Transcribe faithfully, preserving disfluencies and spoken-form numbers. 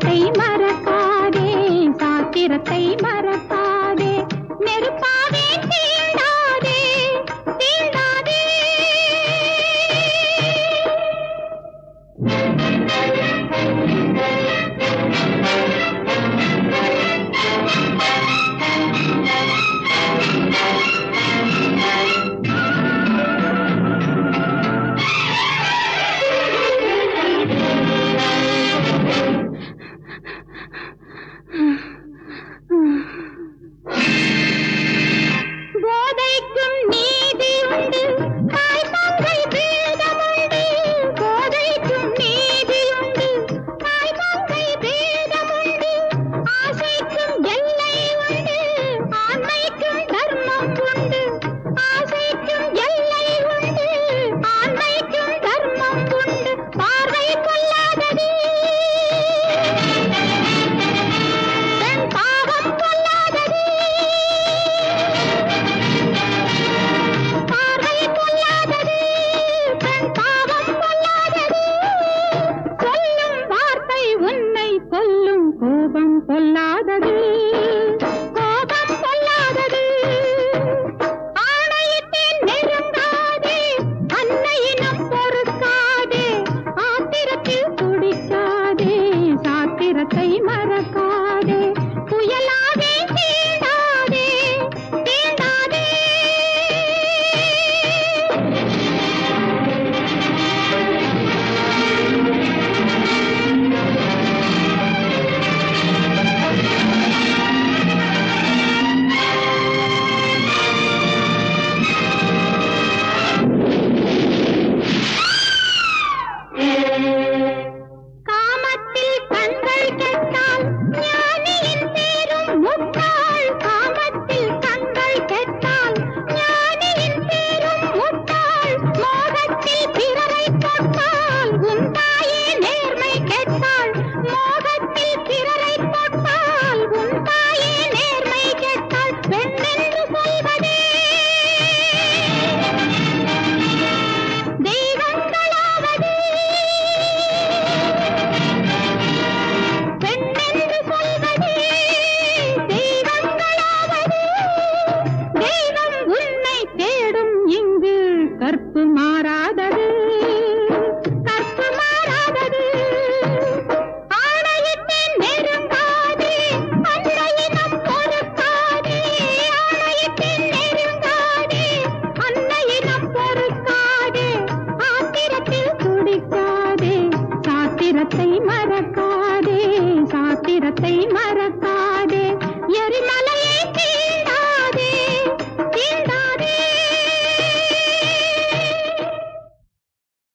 சாத்திரத்தை மறக்காதே, சாத்திரத்தை மறக்காதே, நெருப்பாவே தீண்டாதே தீண்டாதே. போதைக்கும் நீதி உண்டு, தாய் தங்கை பேதமுண்டு. போதைக்கும் நீதி உண்டு, தாய் தங்கை பேதமுண்டு. ஆசைக்கும் எல்லை உண்டு, ஆண்மைக்கும் தர்மம் உண்டு. ஆசைக்கும் எல்லை உண்டு, ஆண்மைக்கும் தர்மம் உண்டு. பார்வை கொள்ளாதது, பெண் பாவம் கொள்ளாதது. பார்வை கொள்ளாதது, பெண் பாவம் கொள்ளாதது. சொல்லும் வார்த்தை உன்னை கொல்லும், கோபம் கொள்ளாதது.